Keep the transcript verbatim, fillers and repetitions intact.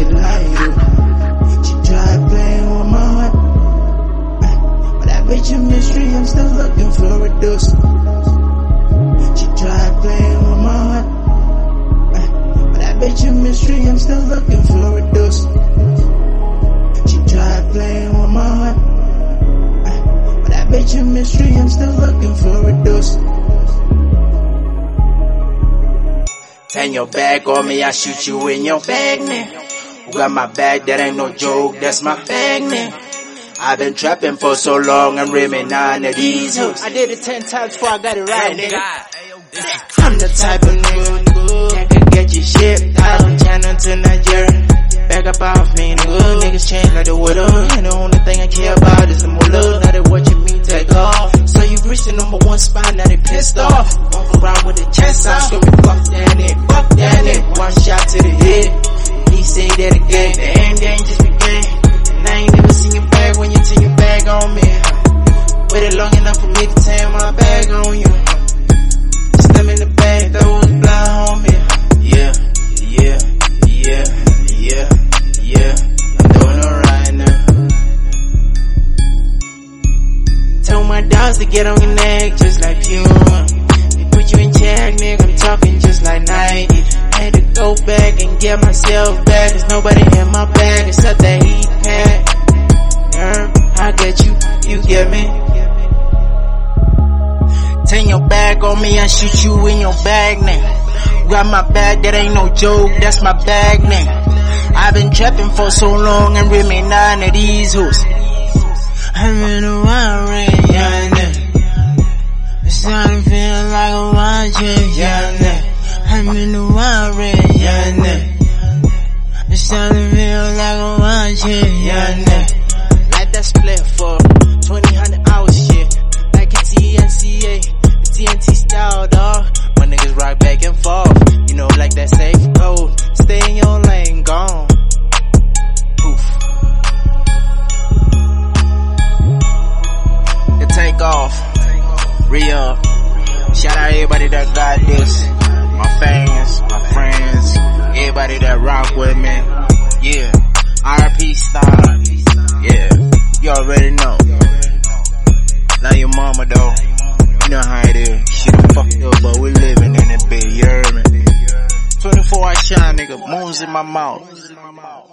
she like it. She tried playing with my heart, but that bitch a mystery, I'm still looking for a dose. She tried playing with my heart, but that bitch a mystery, I'm still looking for a dose. She tried playing with my heart, but that bitch a mystery, I'm still looking for a dose. Turn your back on me, I shoot you in your bag now. Got my bag, that ain't no joke, that's my bag now. I've been trapping for so long, I'm rimming nine of these hooks. I did it ten times before I got it right, nigga. I'm the type of nigga that can get your shit out from China to Nigeria. Back up off me, nigga. Niggas change like the weather, and the only thing I care about is the moolah. Now they watching me take off. So you reached the number one spot, now they pissed off. Walk around with the chest out, screaming fuck that it, fuck that it. One shot to the head, he say that again. The end game just began, and I ain't never seen your bag when you turn your bag on me. Waited long enough for me to turn my bag on you. Slim in the bag, that was blind on me. Yeah, yeah, yeah, yeah, yeah. I'm doing alright now. Tell my dogs to get on your neck just like you. They put you in check, nigga, I'm talking just like ninety. Had to go back and get myself back, cause nobody in my bag except that heat pack. Yeah, I get you, you get me. Turn your back on me, I shoot you in your bag now. Got my bag, that ain't no joke, that's my bag now. I've been trapping for so long and rimming nine of these hooks. I'm in a wild ring, yonder. It's starting to feel like a wild chick, yonder. I'm in a wild ring, yonder. It's starting to feel like a wild chick, yonder. Like that split for twenty hundred hours shit. Like a T N C A, the T N T style, dawg. My niggas rock back and forth, you know, like that safe code. Stay in your lane, gone. Poof. The take off, re-up. Shout out everybody that got this. My fans, my friends, everybody that rock with me. Yeah, R P star. Yeah, you already know. Love your mama though. You know how it is. Shit fucked up, but we living in it big, you heard me? twenty-four hour shine, nigga. Moons in my mouth.